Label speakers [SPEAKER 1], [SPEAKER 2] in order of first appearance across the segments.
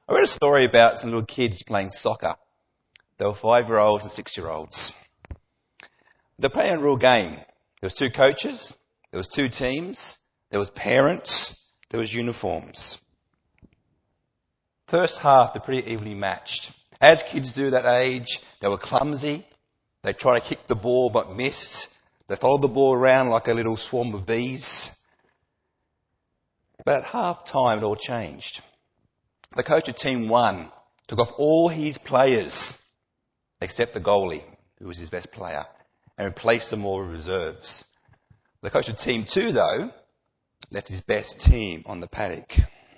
[SPEAKER 1] I read a story about some little kids playing soccer. They were 5-year-olds and 6-year-olds. They're playing a real game. There was 2 coaches, there was 2 teams, there was parents, there was uniforms. First half, they're pretty evenly matched. As kids do that age, they were clumsy. They tried to kick the ball but missed. They followed the ball around like a little swarm of bees. But at half time, it all changed. The coach of Team 1 took off all his players, except the goalie, who was his best player, and replaced them all with reserves. The coach of Team 2, though, left his best team on the paddock.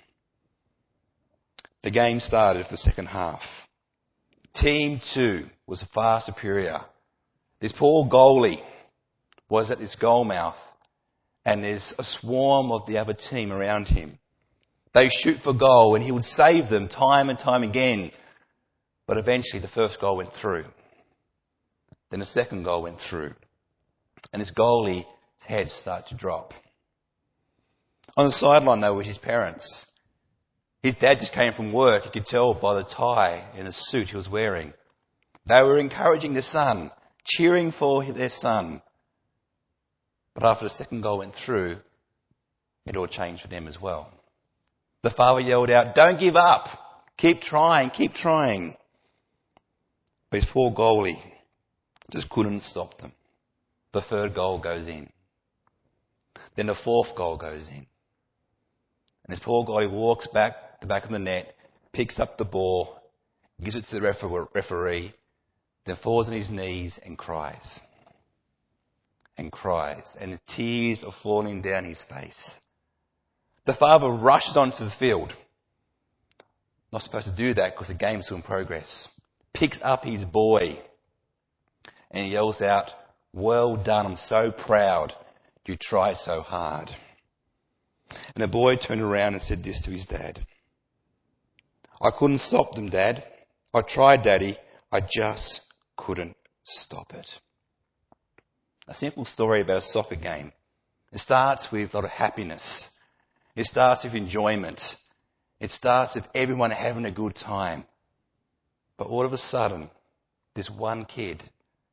[SPEAKER 1] The game started for the second half. Team 2 was far superior. This poor goalie was at this goal mouth, and there's a swarm of the other team around him. They shoot for goal, and he would save them time and time again. But eventually the first goal went through. Then the second goal went through. And this goalie's head started to drop. On the sideline, though, were his parents. His dad just came from work. You could tell by the tie and the suit he was wearing. They were encouraging their son, cheering for their son. But after the second goal went through, it all changed for them as well. The father yelled out, "Don't give up. Keep trying, keep trying." But his poor goalie just couldn't stop them. The third goal goes in. Then the fourth goal goes in. And his poor goalie walks back to the back of the net, picks up the ball, gives it to the referee, then falls on his knees and cries. And cries. And the tears are falling down his face. The father rushes onto the field. Not supposed to do that because the game's still in progress. Picks up his boy and he yells out, "Well done, I'm so proud. You tried so hard." And the boy turned around and said this to his dad. "I couldn't stop them, Dad. I tried, Daddy. I just couldn't stop it." A simple story about a soccer game. It starts with a lot of happiness. It starts with enjoyment. It starts with everyone having a good time. But all of a sudden, this one kid's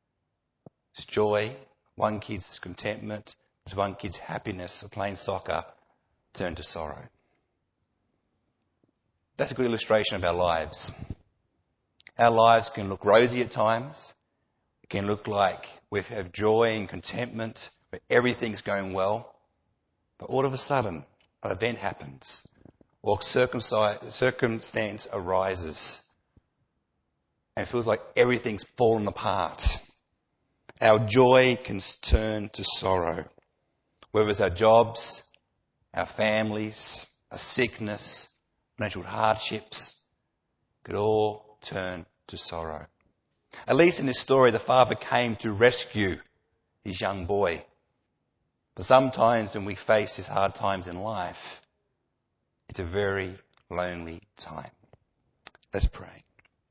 [SPEAKER 1] joy, one kid's contentment, this one kid's happiness of playing soccer turned to sorrow. That's a good illustration of our lives. Our lives can look rosy at times. It can look like we have joy and contentment, where everything's going well. But all of a sudden, an event happens, or circumstance arises, and it feels like everything's fallen apart. Our joy can turn to sorrow, whether it's our jobs, our families, a sickness, financial hardships, could all turn to sorrow. At least in this story, the father came to rescue his young boy. But sometimes when we face these hard times in life, it's a very lonely time. Let's pray.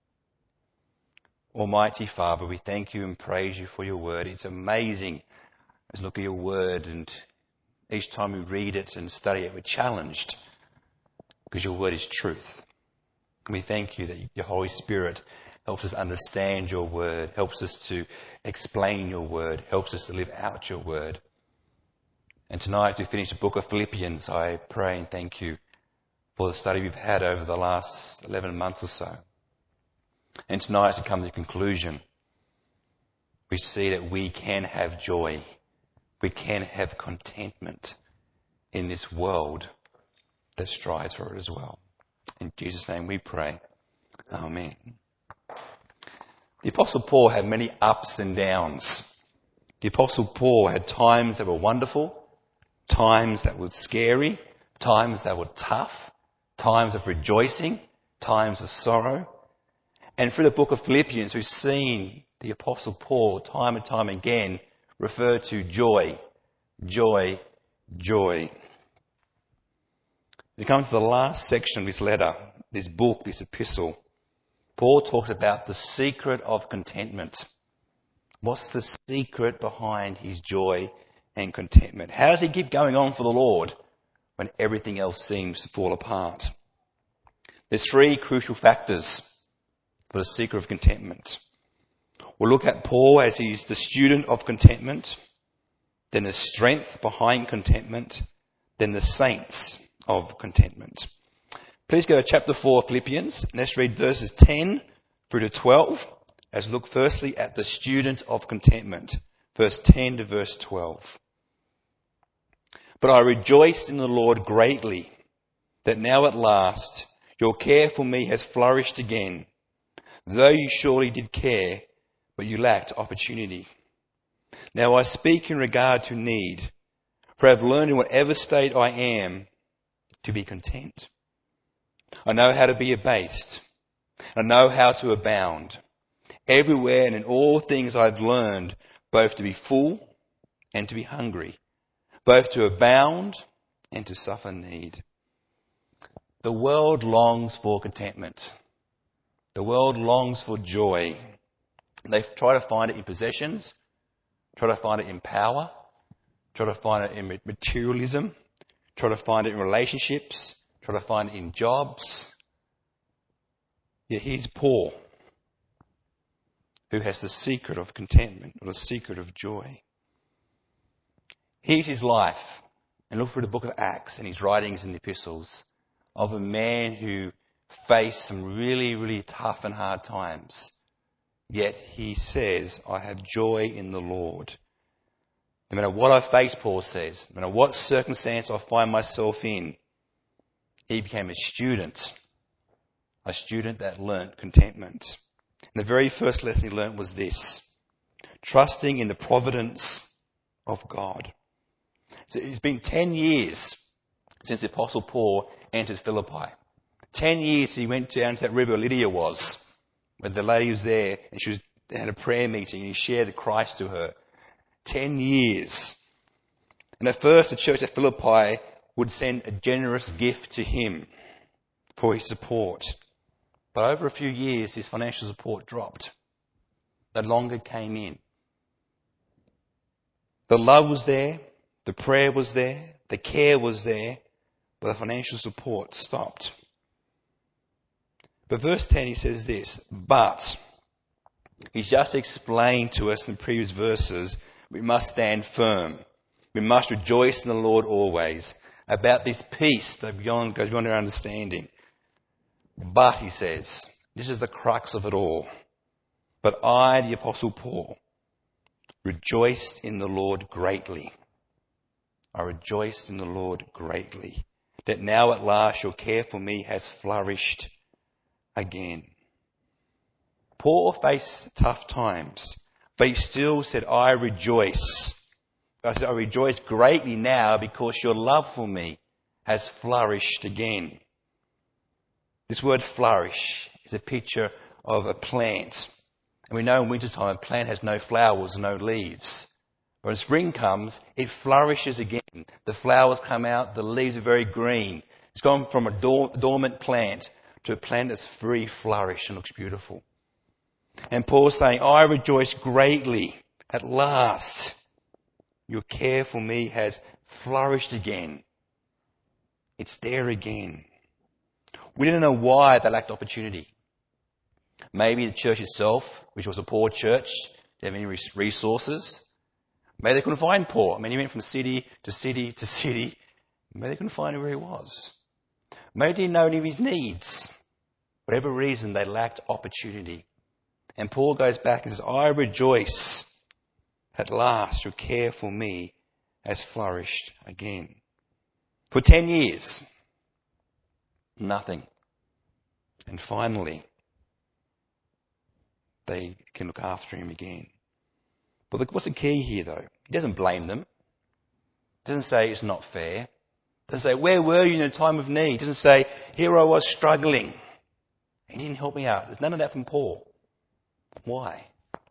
[SPEAKER 1] Almighty Father, we thank you and praise you for your word. It's amazing as we look at your word, and each time we read it and study it, we're challenged because your word is truth. And we thank you that your Holy Spirit helps us understand your word, helps us to explain your word, helps us to live out your word. And tonight, to finish the book of Philippians, I pray and thank you for the study we've had over the last 11 months or so. And tonight, to come to the conclusion, we see that we can have joy, we can have contentment in this world that strives for it as well. In Jesus' name we pray. Amen. The Apostle Paul had many ups and downs. The Apostle Paul had times that were wonderful, times that were scary, times that were tough, times of rejoicing, times of sorrow. And through the book of Philippians, we've seen the Apostle Paul time and time again refer to joy, joy, joy. We come to the last section of this letter, this book, this epistle. Paul talks about the secret of contentment. What's the secret behind his joy and contentment? How does he keep going on for the Lord when everything else seems to fall apart? There's three crucial factors for the seeker of contentment. We'll look at Paul as he's the student of contentment, then the strength behind contentment, then the saints of contentment. Please go to chapter 4 of Philippians, and let's read verses 10 through to 12, as we look firstly at the student of contentment, verse 10 to verse 12. But I rejoiced in the Lord greatly, that now at last your care for me has flourished again, though you surely did care, but you lacked opportunity. Now I speak in regard to need, for I have learned in whatever state I am to be content. I know how to be abased. I know how to abound. Everywhere and in all things I've learned both to be full and to be hungry, both to abound and to suffer need. The world longs for contentment. The world longs for joy. They try to find it in possessions, try to find it in power, try to find it in materialism, try to find it in relationships, try to find it in jobs. Yet here's Paul, who has the secret of contentment, or the secret of joy. Here's his life, and look through the book of Acts and his writings and epistles, of a man who faced some really, really tough and hard times. Yet he says, I have joy in the Lord. No matter what I face, Paul says, no matter what circumstance I find myself in, he became a student that learnt contentment. And the very first lesson he learnt was this: trusting in the providence of God. So it's been 10 years since the Apostle Paul entered Philippi. 10 years he went down to that river Lydia was, where the lady was there, and they had a prayer meeting, and he shared Christ to her. 10 years. And at first the church at Philippi would send a generous gift to him for his support. But over a few years, his financial support dropped. No longer came in. The love was there, the prayer was there, the care was there, but the financial support stopped. But verse 10, he says this, but he's just explained to us in the previous verses, we must stand firm. We must rejoice in the Lord always, about this peace that goes beyond our understanding. But, he says, this is the crux of it all. But I, the Apostle Paul, rejoiced in the Lord greatly. I rejoiced in the Lord greatly, that now at last your care for me has flourished again. Paul faced tough times, but he still said, I rejoice. I said, I rejoice greatly now because your love for me has flourished again. This word flourish is a picture of a plant. And we know in wintertime a plant has no flowers, no leaves. When spring comes, it flourishes again. The flowers come out, the leaves are very green. It's gone from a dormant plant to a plant that's very flourished and looks beautiful. And Paul's saying, I rejoice greatly at last. Your care for me has flourished again. It's there again. We didn't know why they lacked opportunity. Maybe the church itself, which was a poor church, didn't have any resources. Maybe they couldn't find Paul. I mean, he went from city to city to city. Maybe they couldn't find him where he was. Maybe they didn't know any of his needs. Whatever reason, they lacked opportunity. And Paul goes back and says, I rejoice at last your care for me has flourished again. For 10 years, nothing. And finally, they can look after him again. But look, what's the key here though? He doesn't blame them. He doesn't say it's not fair. He doesn't say, where were you in a time of need? He doesn't say, here I was struggling. He didn't help me out. There's none of that from Paul. Why?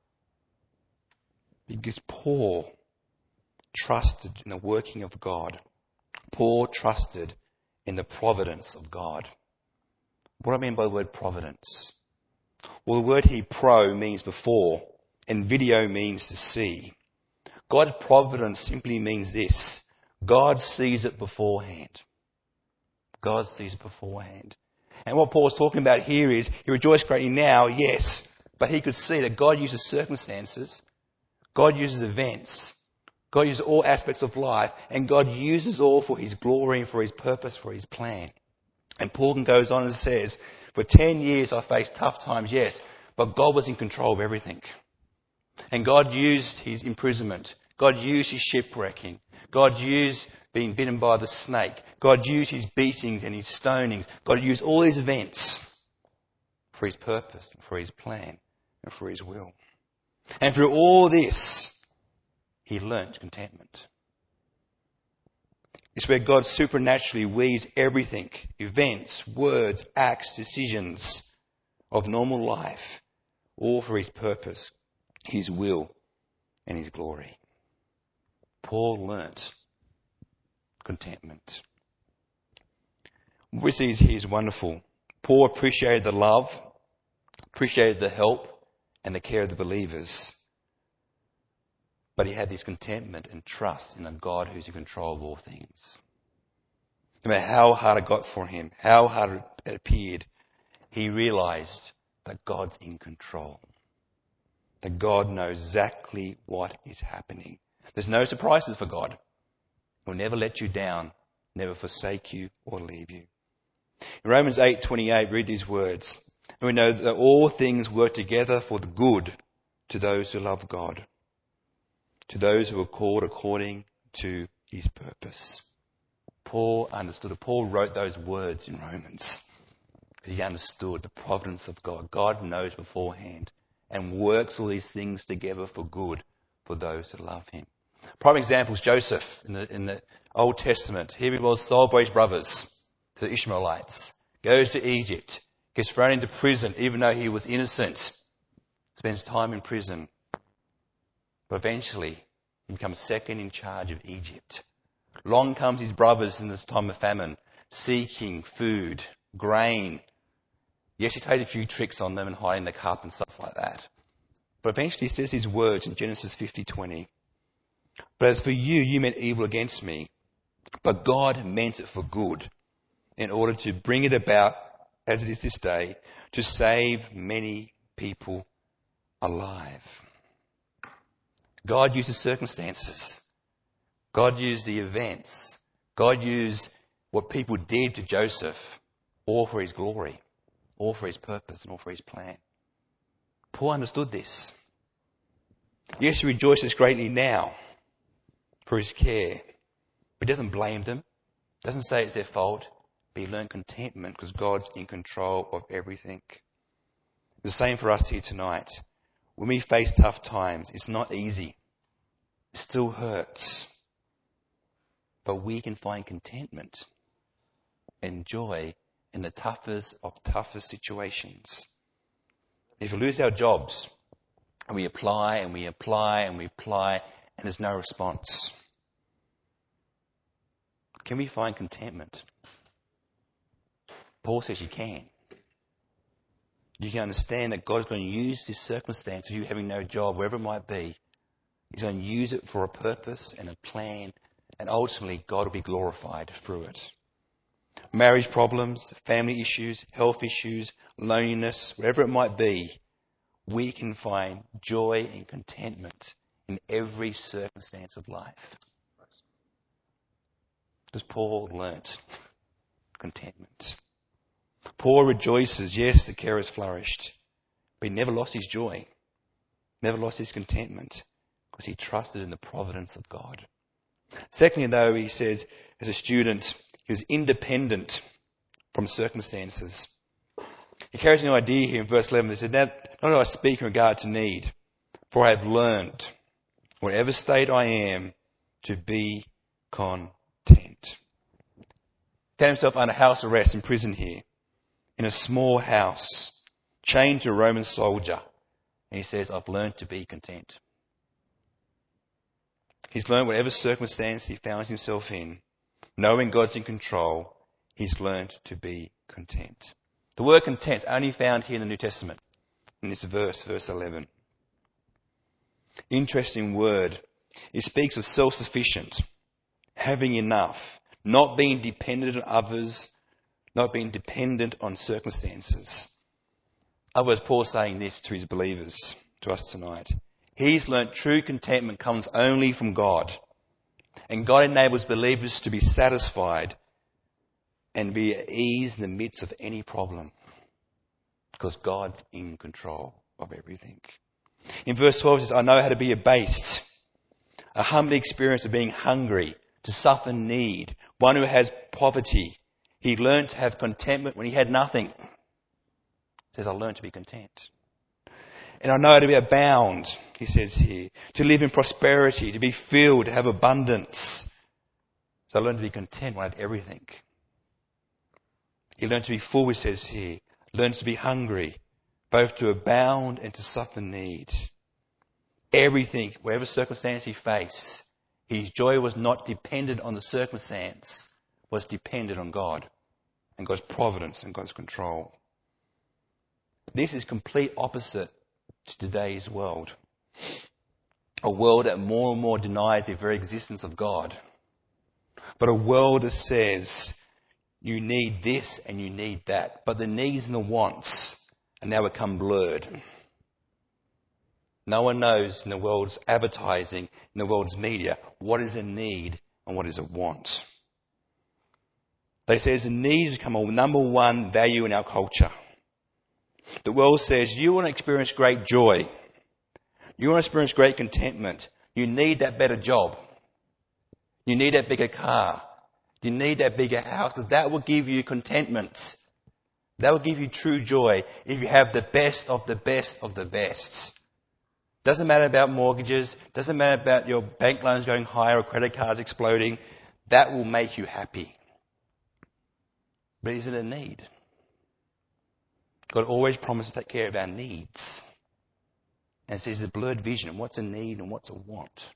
[SPEAKER 1] Because Paul trusted in the working of God. Paul trusted in the providence of God. What do I mean by the word providence? Well, the word here, pro, means before, and video means to see. God's providence simply means this. God sees it beforehand. God sees it beforehand. And what Paul's talking about here is he rejoiced greatly now, yes, but he could see that God uses circumstances, God uses events, God uses all aspects of life, and God uses all for his glory and for his purpose, for his plan. And Paul goes on and says, for 10 years I faced tough times, yes, but God was in control of everything. And God used his imprisonment. God used his shipwrecking. God used being bitten by the snake. God used his beatings and his stonings. God used all these events for his purpose, for his plan, and for his will. And through all this, he learnt contentment. It's where God supernaturally weaves everything, events, words, acts, decisions of normal life, all for his purpose, his will, and his glory. Paul learnt contentment. What we see here is wonderful. Paul appreciated the love, appreciated the help, and the care of the believers. But he had this contentment and trust in a God who's in control of all things. No matter how hard it got for him, how hard it appeared, he realized that God's in control. That God knows exactly what is happening. There's no surprises for God. He'll never let you down, never forsake you or leave you. In Romans 8:28, read these words. And we know that all things work together for the good to those who love God, to those who are called according to his purpose. Paul understood it. Paul wrote those words in Romans because he understood the providence of God. God knows beforehand and works all these things together for good for those who love him. Prime example is Joseph in the Old Testament. Here he was, sold by his brothers to the Ishmaelites, goes to Egypt, gets thrown into prison even though he was innocent, spends time in prison. But eventually he becomes second in charge of Egypt. Along comes his brothers in this time of famine, seeking food, grain. Yes, he played a few tricks on them and hiding the cup and stuff like that. But eventually he says these words in Genesis 50:20. But as for you, you meant evil against me, but God meant it for good, in order to bring it about, as it is this day, to save many people alive. God uses circumstances. God used the events. God used what people did to Joseph, all for his glory, all for his purpose, and all for his plan. Paul understood this. Yes, he rejoices greatly now for his care, but he doesn't blame them, doesn't say it's their fault, but he learned contentment because God's in control of everything. The same for us here tonight. When we face tough times, it's not easy. It still hurts. But we can find contentment and joy in the toughest of toughest situations. If we lose our jobs, and we apply and we apply and we apply, and there's no response, can we find contentment? Paul says you can. You can understand that God's going to use this circumstance of you having no job, wherever it might be. He's going to use it for a purpose and a plan, and ultimately God will be glorified through it. Marriage problems, family issues, health issues, loneliness, whatever it might be, we can find joy and contentment in every circumstance of life. Because Paul learnt contentment. Paul rejoices, yes, the care has flourished, but he never lost his joy, never lost his contentment, because he trusted in the providence of God. Secondly, though, he says, as a student, he was independent from circumstances. He carries an idea here in verse 11. He said, now, not do I speak in regard to need, for I have learned, whatever state I am, to be content. Found himself under house arrest in prison here, in a small house, chained to a Roman soldier. And he says, I've learned to be content. He's learned whatever circumstance he finds himself in, knowing God's in control, he's learned to be content. The word content is only found here in the New Testament, in this verse 11. Interesting word. It speaks of self-sufficient, having enough, not being dependent on others, not being dependent on circumstances. Otherwise, Paul's saying this to his believers, to us tonight. He's learnt true contentment comes only from God. And God enables believers to be satisfied and be at ease in the midst of any problem. Because God's in control of everything. In verse 12 it says, I know how to be abased. A humble experience of being hungry, to suffer need. One who has poverty. He learned to have contentment when he had nothing. He says, I learned to be content. And I know how to be abound, he says here. To live in prosperity, to be filled, to have abundance. So I learned to be content when I had everything. He learned to be full, he says here. Learned to be hungry, both to abound and to suffer need. Everything, whatever circumstance he faced, his joy was not dependent on the circumstance, was dependent on God and God's providence and God's control. This is complete opposite to today's world. A world that more and more denies the very existence of God. But a world that says you need this and you need that. But the needs and the wants are now become blurred. No one knows in the world's advertising, in the world's media, what is a need and what is a want. They say the need has become a number one value in our culture. The world says you want to experience great joy. You want to experience great contentment. You need that better job. You need that bigger car. You need that bigger house, because that will give you contentment. That will give you true joy if you have the best of the best of the best. Doesn't matter about mortgages. Doesn't matter about your bank loans going higher or credit cards exploding. That will make you happy. But is it a need? God always promises to take care of our needs. And says the blurred vision, what's a need and what's a want.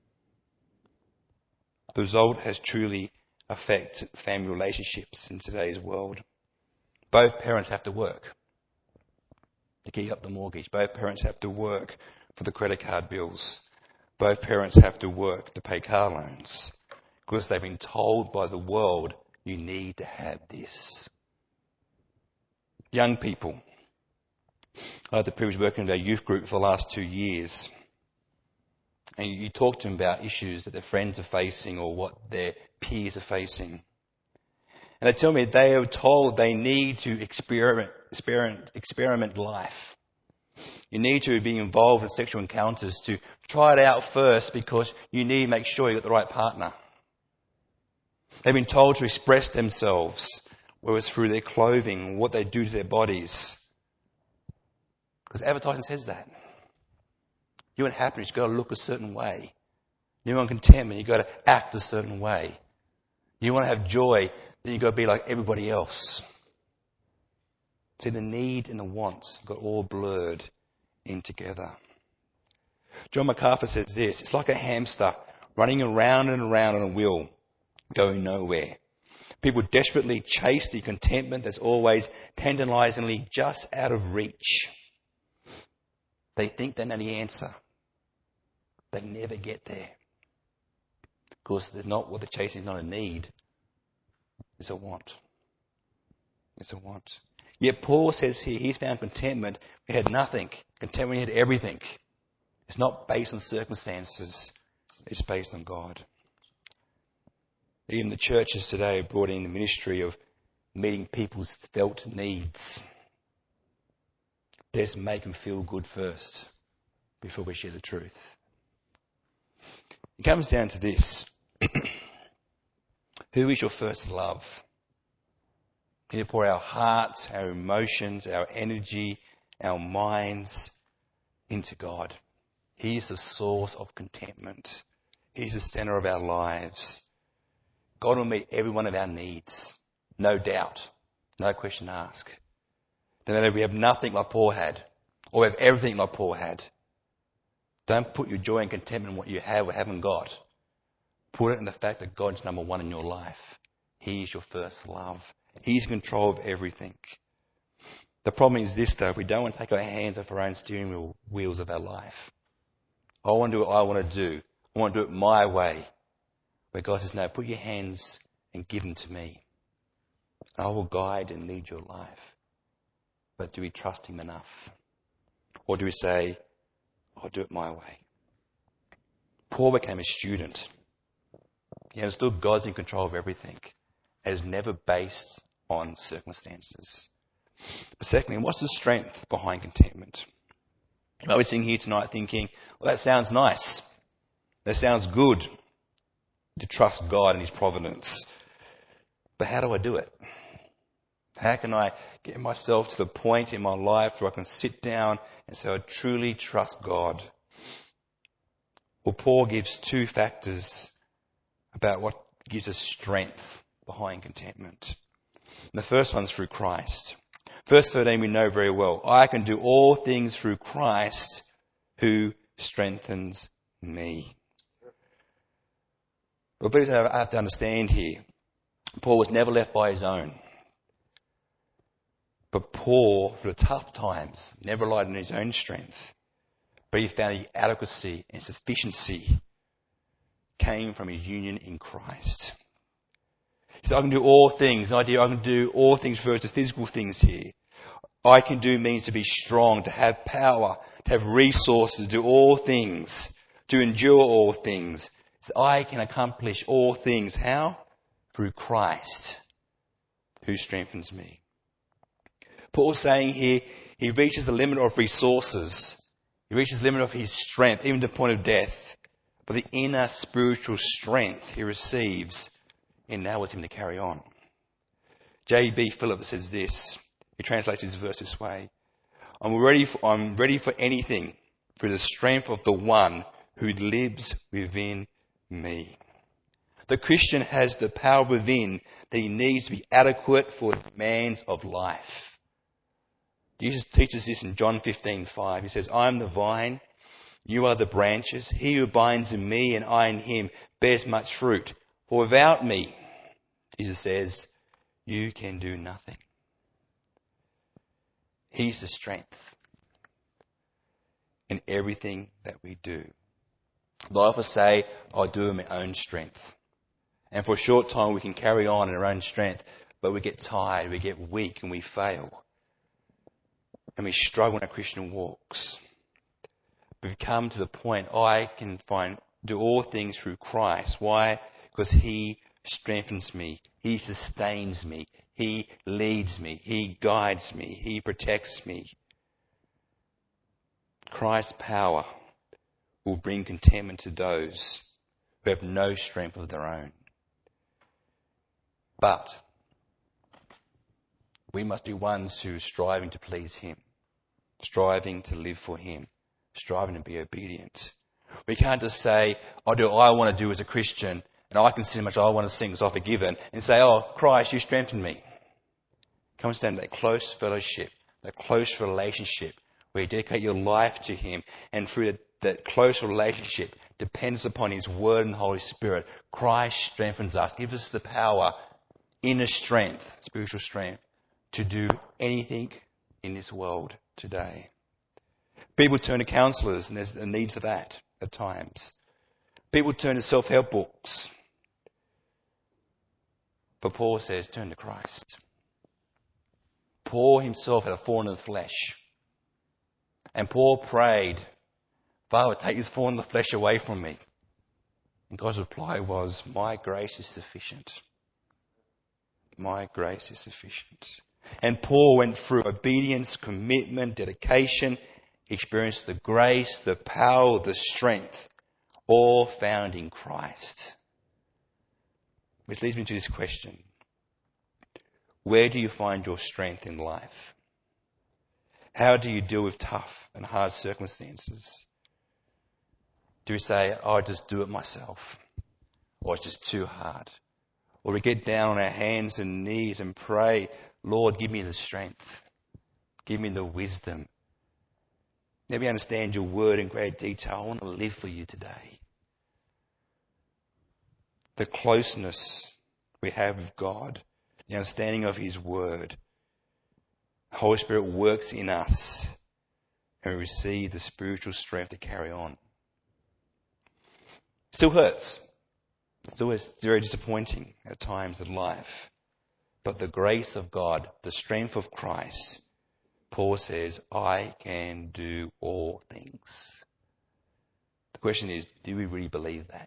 [SPEAKER 1] The result has truly affected family relationships in today's world. Both parents have to work to keep up the mortgage. Both parents have to work for the credit card bills. Both parents have to work to pay car loans. Because they've been told by the world, you need to have this. Young people. I had the privilege of working with our youth group for the last 2 years. And you talk to them about issues that their friends are facing or what their peers are facing. And they tell me they are told they need to experiment life. You need to be involved in sexual encounters to try it out first because you need to make sure you've got the right partner. They've been told to express themselves, whether it's through their clothing, what they do to their bodies. Because advertising says that. You want happiness, you've got to look a certain way. You want contentment, you've got to act a certain way. You want to have joy, then you've got to be like everybody else. See, the need and the wants got all blurred in together. John MacArthur says this, it's like a hamster running around and around on a wheel, going nowhere. People desperately chase the contentment that's always tantalizingly just out of reach. They think they know the answer. They never get there. Of course, there's not what they're chasing is not a need. It's a want. It's a want. Yet Paul says here he's found contentment. He had nothing. Contentment, he had everything. It's not based on circumstances. It's based on God. Even the churches today have brought in the ministry of meeting people's felt needs. Let's make them feel good first before we share the truth. It comes down to this. Who is your first love? We need to pour our hearts, our emotions, our energy, our minds into God. He is the source of contentment. He's the center of our lives. God will meet every one of our needs. No doubt. No question asked. No matter if we have nothing like Paul had, or we have everything like Paul had. Don't put your joy and contentment in what you have or haven't got. Put it in the fact that God's number one in your life. He is your first love. He's in control of everything. The problem is this though, we don't want to take our hands off our own steering wheels of our life. I want to do what I want to do. I want to do it my way. Where God says, no, put your hands and give them to me. I will guide and lead your life. But do we trust him enough? Or do we say, I'll do it my way? Paul became a student. He understood God's in control of everything. It is never based on circumstances. But secondly, what's the strength behind contentment? I was sitting here tonight thinking, well, that sounds nice. That sounds good to trust God and his providence. But how do I do it? How can I get myself to the point in my life where I can sit down and say, I truly trust God? Well, Paul gives two factors about what gives us strength behind contentment. And the first one's through Christ. Verse 13 we know very well. I can do all things through Christ who strengthens me. But I have to understand here, Paul was never left by his own. But Paul, for the tough times, never relied on his own strength. But he found the adequacy and sufficiency came from his union in Christ. He said, I can do all things. The idea I can do all things refers to physical things here. I can do means to be strong, to have power, to have resources, to do all things, to endure all things. So I can accomplish all things. How? Through Christ, who strengthens me. Paul's saying here, he reaches the limit of resources. He reaches the limit of his strength, even to the point of death. But the inner spiritual strength he receives enables him to carry on. J.B. Phillips says this. He translates his verse this way. I'm ready for anything through the strength of the one who lives within me. The Christian has the power within that he needs to be adequate for the demands of life. Jesus teaches this in John 15:5. He says, I am the vine, you are the branches. He who abides in me and I in him bears much fruit. For without me, Jesus says, you can do nothing. He's the strength in everything that we do. A lot of us say, I'll do it in my own strength. And for a short time we can carry on in our own strength, but we get tired, we get weak and we fail. And we struggle in our Christian walks. We've come to the point I can do all things through Christ. Why? Because he strengthens me. He sustains me. He leads me. He guides me. He protects me. Christ's power will bring contentment to those who have no strength of their own. But we must be ones who are striving to please him, striving to live for him, striving to be obedient. We can't just say, I do what I want to do as a Christian, and I can sin as much as I want to sin because I'm forgiven, and say, oh, Christ, you strengthen me. Come and stand in that close fellowship, that close relationship, where you dedicate your life to him, and through that close relationship depends upon his word and the Holy Spirit. Christ strengthens us, gives us the power, inner strength, spiritual strength, to do anything in this world today. People turn to counsellors, and there's a need for that at times. People turn to self-help books. But Paul says, turn to Christ. Paul himself had a thorn in the flesh. And Paul prayed, Father, take this thorn in the flesh away from me. And God's reply was, my grace is sufficient. My grace is sufficient. And Paul went through obedience, commitment, dedication. He experienced the grace, the power, the strength, all found in Christ. Which leads me to this question. Where do you find your strength in life? How do you deal with tough and hard circumstances? Do we say, oh, I just do it myself? Or it's just too hard? Or we get down on our hands and knees and pray, Lord, give me the strength. Give me the wisdom. Let me understand your word in great detail. I want to live for you today. The closeness we have with God, the understanding of his word. The Holy Spirit works in us and we receive the spiritual strength to carry on. Still hurts. It's always very disappointing at times in life. but the grace of God, the strength of Christ. Paul says, I can do all things. The question is, do we really believe that?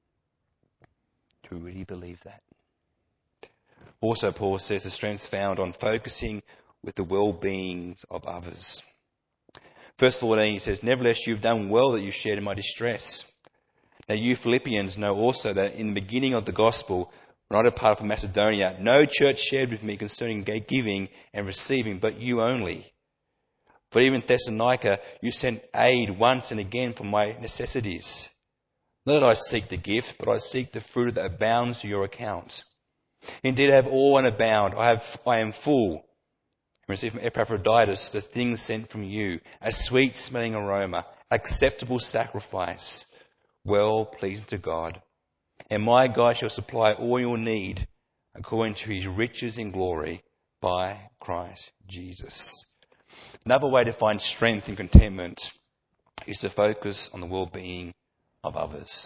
[SPEAKER 1] Do we really believe that? Also, Paul says the strength's found on focusing with the well-beings of others. Verse 14, he says, nevertheless, you've done well that you shared in my distress. Now you Philippians know also that in the beginning of the gospel, when I departed from Macedonia, no church shared with me concerning giving and receiving, but you only. But even Thessalonica, you sent aid once and again for my necessities. Not that I seek the gift, but I seek the fruit that abounds to your account. Indeed, I have all and abound. I am full. I receive from Epaphroditus the things sent from you, a sweet-smelling aroma, acceptable sacrifice, well pleasing to God. And my God shall supply all your need according to his riches in glory by Christ Jesus. Another way to find strength and contentment is to focus on the well-being of others.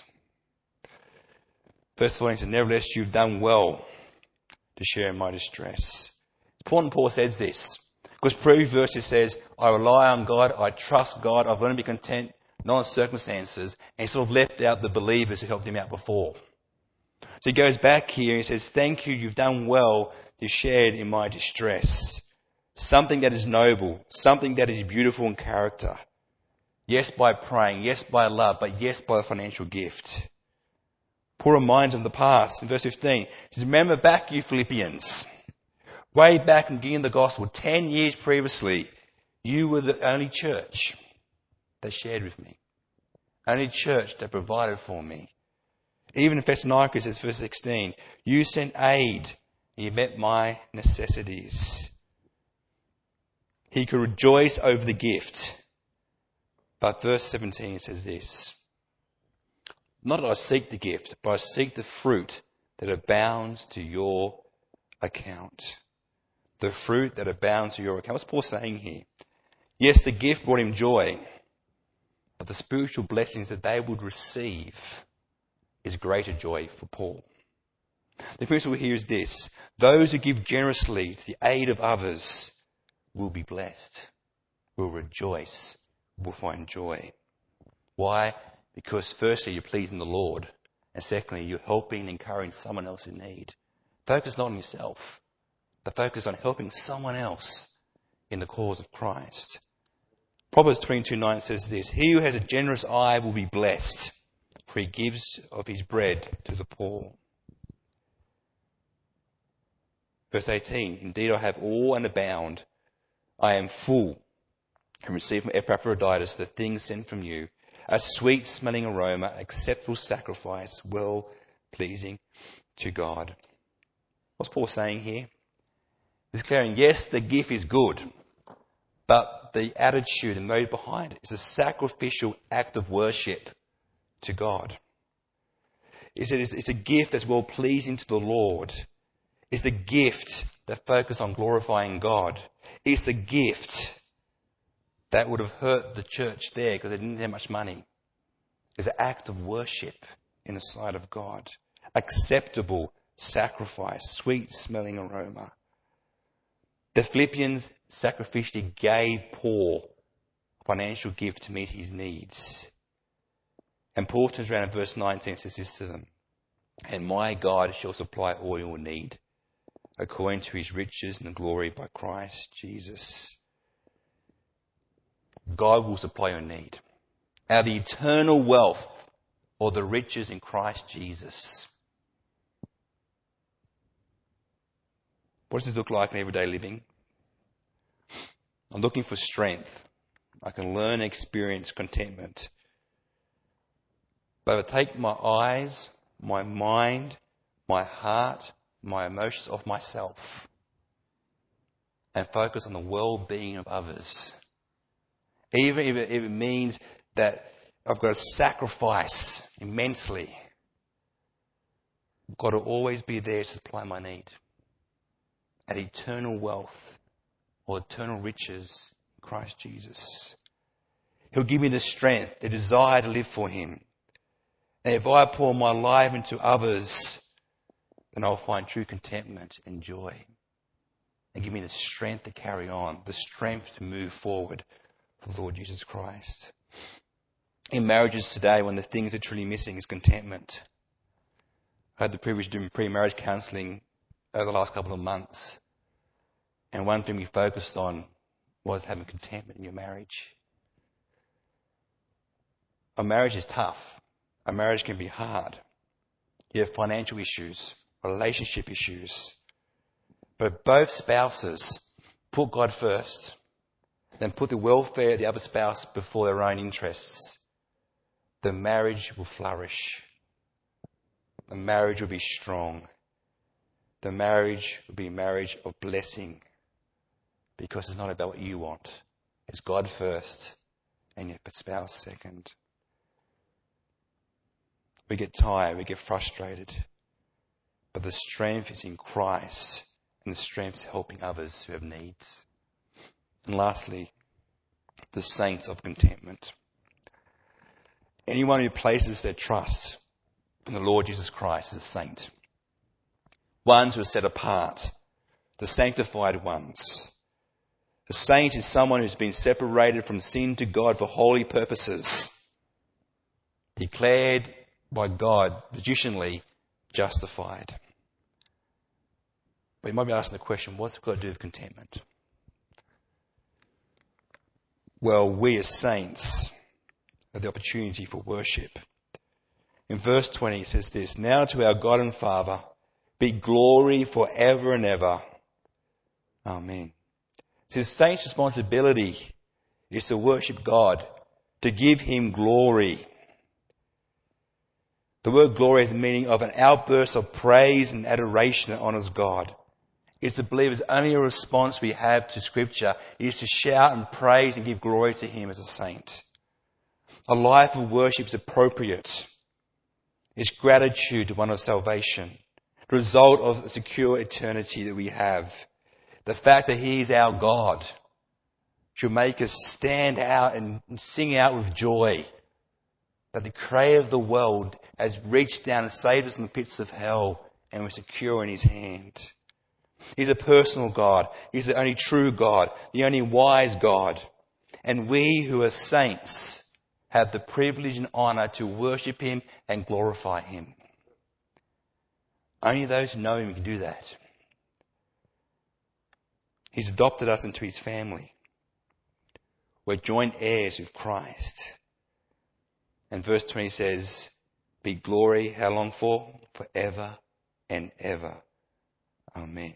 [SPEAKER 1] Verse 14 says, nevertheless, you've done well to share in my distress. It's important Paul says this, because previous verses says, I rely on God, I trust God, I've learned to be content, not on circumstances, and he sort of left out the believers who helped him out before. So he goes back here and he says, thank you, you've done well to share in my distress. Something that is noble, something that is beautiful in character. Yes, by praying, yes, by love, but yes, by a financial gift. Paul reminds them of the past. In verse 15, he says, remember back, you Philippians. Way back in the beginning of the gospel, 10 years previously, you were the only church that shared with me. Only church that provided for me. Even in Thessalonica, it says, verse 16, you sent aid, and you met my necessities. He could rejoice over the gift. But verse 17 says this, not that I seek the gift, but I seek the fruit that abounds to your account. The fruit that abounds to your account. What's Paul saying here? Yes, the gift brought him joy, but the spiritual blessings that they would receive is greater joy for Paul. The principle here is this. Those who give generously to the aid of others will be blessed, will rejoice, will find joy. Why? Because firstly, you're pleasing the Lord. And secondly, you're helping and encouraging someone else in need. Focus not on yourself. The focus on helping someone else in the cause of Christ. Proverbs 22:9 says this, he who has a generous eye will be blessed, for he gives of his bread to the poor. Verse 18, indeed I have all and abound. I am full and receive from Epaphroditus the things sent from you, a sweet-smelling aroma, acceptable sacrifice, well pleasing to God. What's Paul saying here? He's declaring, yes, the gift is good, but the attitude and motive behind it is a sacrificial act of worship to God. It's a gift that's well pleasing to the Lord. It's a gift that focuses on glorifying God. It's a gift that would have hurt the church there because they didn't have much money. It's an act of worship in the sight of God. Acceptable sacrifice, sweet-smelling aroma. The Philippians sacrificially gave Paul a financial gift to meet his needs. And Paul turns around in verse 19 and says this to them, and my God shall supply all your need according to his riches and glory by Christ Jesus. God will supply your need out of the eternal wealth or the riches in Christ Jesus. What does this look like in everyday living? I'm looking for strength. I can learn and experience contentment. But if I take my eyes, my mind, my heart, my emotions off myself and focus on the well-being of others, even if it means that I've got to sacrifice immensely, God will always be there to supply my need. And eternal wealth or eternal riches in Christ Jesus. He'll give me the strength, the desire to live for him. And if I pour my life into others, then I'll find true contentment and joy. and give me the strength to carry on, the strength to move forward for the Lord Jesus Christ. In marriages today, one of the things that's truly missing is contentment. I had the privilege of doing pre-marriage counselling over the last couple of months. And one thing we focused on was having contentment in your marriage. A marriage is tough. A marriage can be hard. You have financial issues, relationship issues. But if both spouses put God first, then put the welfare of the other spouse before their own interests, the marriage will flourish. The marriage will be strong. The marriage will be a marriage of blessing, because it's not about what you want. It's God first and your spouse second. We get tired, we get frustrated, but the strength is in Christ, and the strength is helping others who have needs. And lastly, the saints of contentment. Anyone who places their trust in the Lord Jesus Christ is a saint. Ones who are set apart, the sanctified ones. A saint is someone who's been separated from sin to God for holy purposes, declared by God, positionally justified. But you might be asking the question, what's it got to do with contentment? Well, we as saints have the opportunity for worship. In verse 20 it says this, "Now to our God and Father be glory forever and ever. Amen." So the saint's responsibility is to worship God, to give him glory. The word glory has the meaning of an outburst of praise and adoration that honours God. It's the believer's only response we have to Scripture is to shout and praise and give glory to him as a saint. A life of worship is appropriate. It's gratitude to one of salvation, the result of the secure eternity that we have. The fact that he is our God should make us stand out and sing out with joy that the Creator of the world has reached down and saved us from the pits of hell, and we're secure in his hand. He's a personal God. He's the only true God, the only wise God. And we who are saints have the privilege and honour to worship him and glorify him. Only those who know him can do that. He's adopted us into his family. We're joint heirs with Christ. And verse 20 says, "Be glory, how long for? Forever and ever. Amen."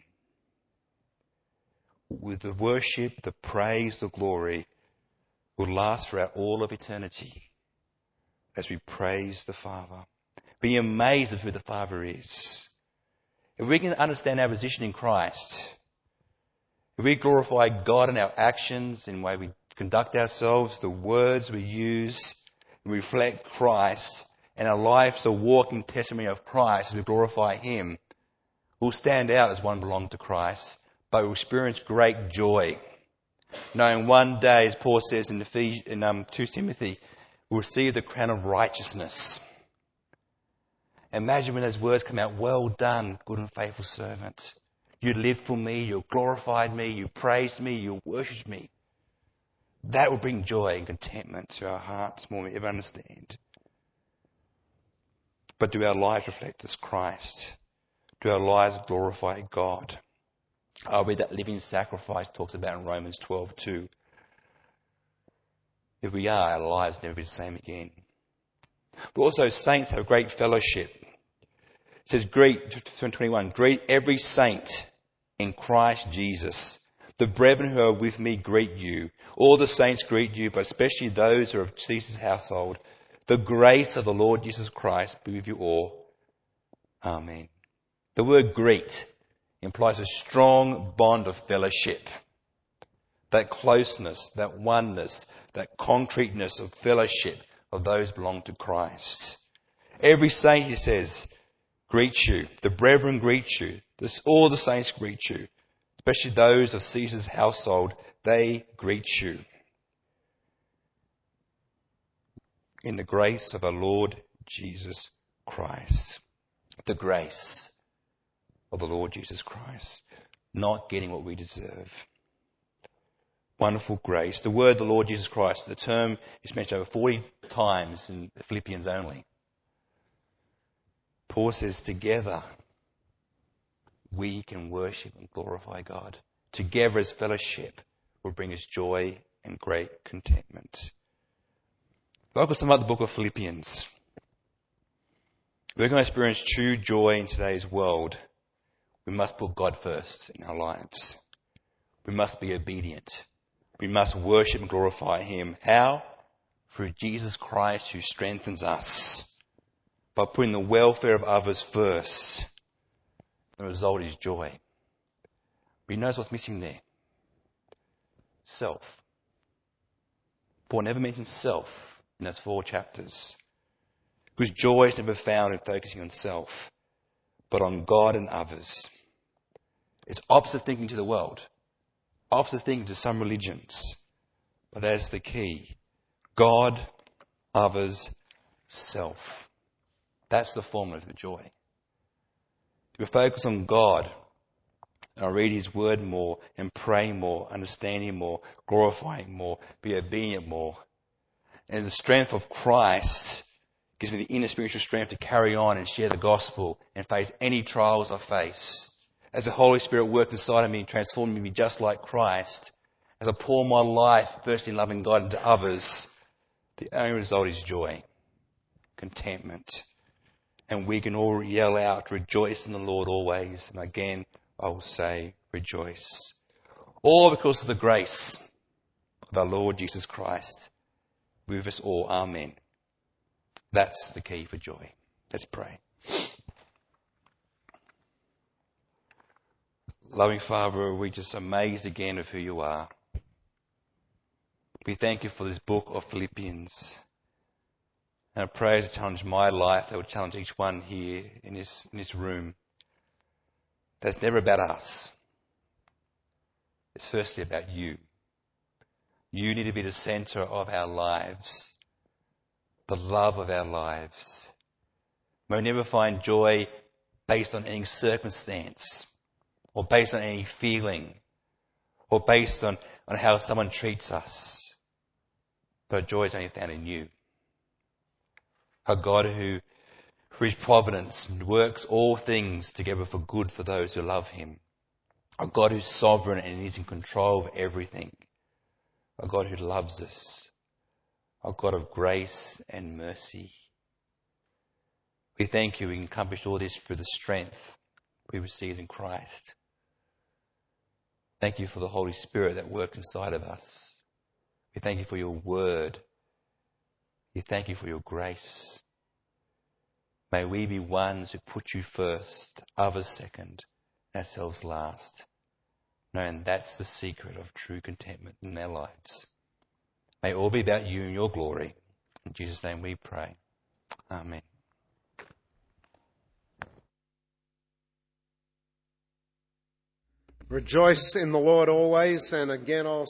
[SPEAKER 1] With the worship, the praise, the glory will last throughout all of eternity as we praise the Father. Be amazed at who the Father is. If we can understand our position in Christ, if we glorify God in our actions, in the way we conduct ourselves, the words we use, and reflect Christ, and our lives are walking testimony of Christ as we glorify him, we'll stand out as one belonging to Christ, but we'll experience great joy, knowing one day, as Paul says in 2 Timothy, we'll receive the crown of righteousness. Imagine when those words come out, "Well done, good and faithful servant. You lived for me, you glorified me, you praised me, you worshipped me." That will bring joy and contentment to our hearts more than we ever understand. But do our lives reflect this Christ? Do our lives glorify God? Are we that living sacrifice talks about in Romans 12:2? If we are, our lives will never be the same again. But also saints have great fellowship. It says, greet 21, "Greet every saint in Christ Jesus. The brethren who are with me greet you. All the saints greet you, but especially those who are of Jesus' household. The grace of the Lord Jesus Christ be with you all. Amen." The word greet implies a strong bond of fellowship. That closeness, that oneness, that concreteness of fellowship of those who belong to Christ. Every saint, he says, greets you. The brethren greet you. All the saints greet you. Especially those of Caesar's household, they greet you. In the grace of our Lord Jesus Christ. The grace of the Lord Jesus Christ. not getting what we deserve. Wonderful grace. The word the Lord Jesus Christ, the term is mentioned over 40 times in Philippians only. Paul says, together we can worship and glorify God. Together as fellowship will bring us joy and great contentment. Focus on the book of Philippians. We're going to experience true joy in today's world. We must put God first in our lives. We must be obedient. We must worship and glorify Him. How? Through Jesus Christ who strengthens us. By putting the welfare of others first. The result is joy. But you notice what's missing there? Self. Paul never mentions self in those 4 chapters. Because joy is never found in focusing on self, but on God and others. It's opposite thinking to the world. Opposite thinking to some religions. But that's the key. God, others, self. That's the formula for joy. If we focus on God, and I read His Word more, and pray more, understand Him more, glorify Him more, be obedient more. And the strength of Christ gives me the inner spiritual strength to carry on and share the gospel and face any trials I face. As the Holy Spirit works inside of me and transforms me just like Christ, as I pour my life first in loving God and to others, the only result is joy, contentment. And we can all yell out, rejoice in the Lord always. And again, I will say, rejoice. All because of the grace of our Lord Jesus Christ. With us all. Amen. That's the key for joy. Let's pray. Loving Father, we're just amazed again of who you are. We thank you for this book of Philippians. And I pray as it challenged my life, that would challenge each one here in this room. That's never about us. It's firstly about you. You need to be the centre of our lives, the love of our lives. May we never find joy based on any circumstance, or based on any feeling, or based on how someone treats us. But joy is only found in you. A God who, through His providence, works all things together for good for those who love Him. A God who's sovereign and is in control of everything. A God who loves us. A God of grace and mercy. We thank you we can accomplish all this through the strength we receive in Christ. Thank you for the Holy Spirit that works inside of us. We thank you for your word. We thank you for your grace. May we be ones who put you first, others second, ourselves last. Knowing that's the secret of true contentment in their lives. May it all be about you and your glory. In Jesus' name we pray. Amen.
[SPEAKER 2] Rejoice in the Lord always, and again I'll